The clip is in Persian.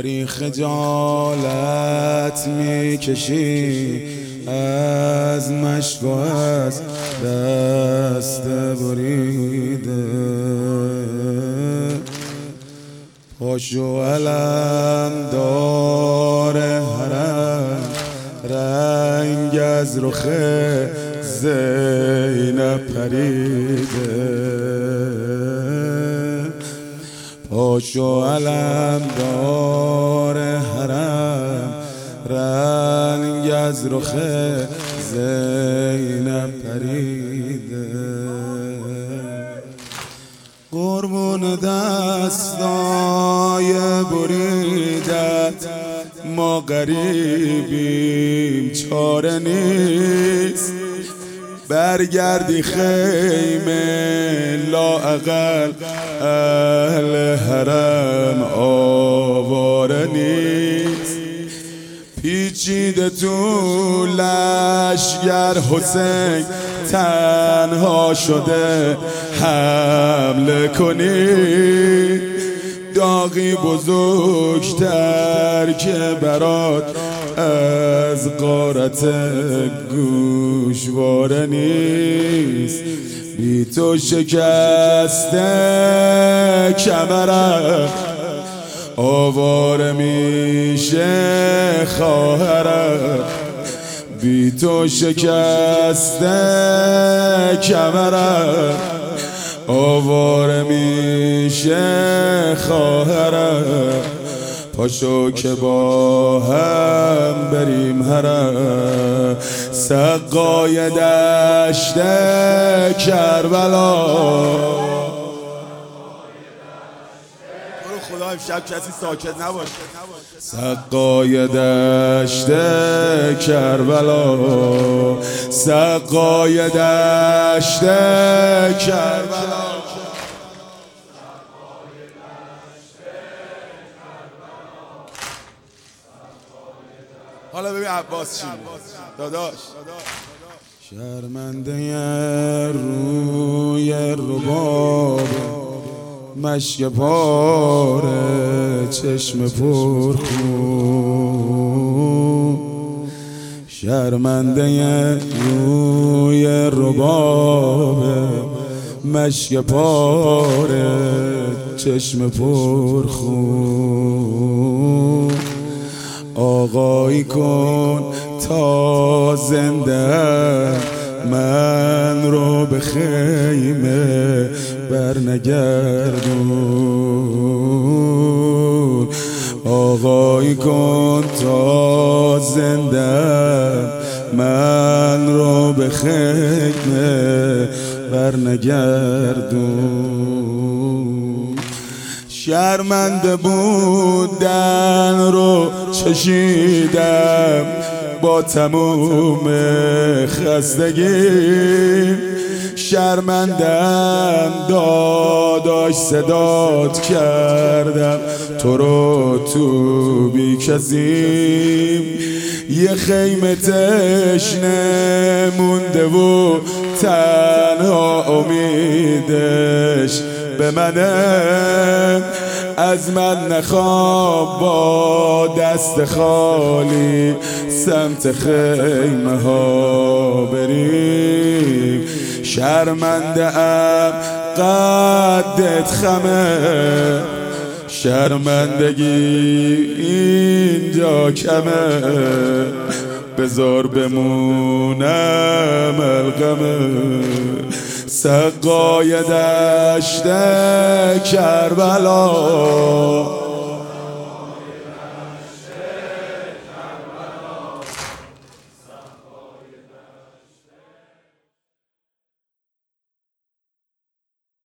داری خجالت میکشی از مشک و از دست بریده، پاشو علم دار حرم رنگ از رخ زینب پریده، پاشو علم دار حرم رنگ از رخ زینب پریده، قربون دستای بریدت ما غریبیم چاره نیست، برگردی خیمه لااقل اهل حرم آواره نیست، پیچیده تو لشگر حسین تنها شده حمله کنی، داغی بزرگتر که برات از غارت گوشواره نیست، بی تو شکسته کمرم آواره میشه خواهرم، بی تو شکسته کمرم آواره میشه خواهرم، پاشو که با هم بریم حرم سقای دشت کربلا. خدا امشب کسی ساکت نباشه. سقای دشت کربلا، سقای دشت کربلا، حالا ببین عباس چی داداش. شرمنده روی رباب مشک پاره چشم پرخون، شرمنده روی رباب مشک پاره چشم پرخون، آقایی کن تا زنده من رو به خیمه برنگردون، آقایی کن تا زنده من رو به خیمه برنگردون، شرمنده بودن رو چشیدم با تموم خستگی، شرمندم داداش صدات کردم تو رو تو بی کسیم، یه خیمه تشنه مونده و تنها امیدش به منه، از من نخواب با دست خالی سمت خیمه ها بریم، شرمنده ام قدت خمه شرمندگی اینجا کمه، بذار بمونم القمه سقای دشت کربلا.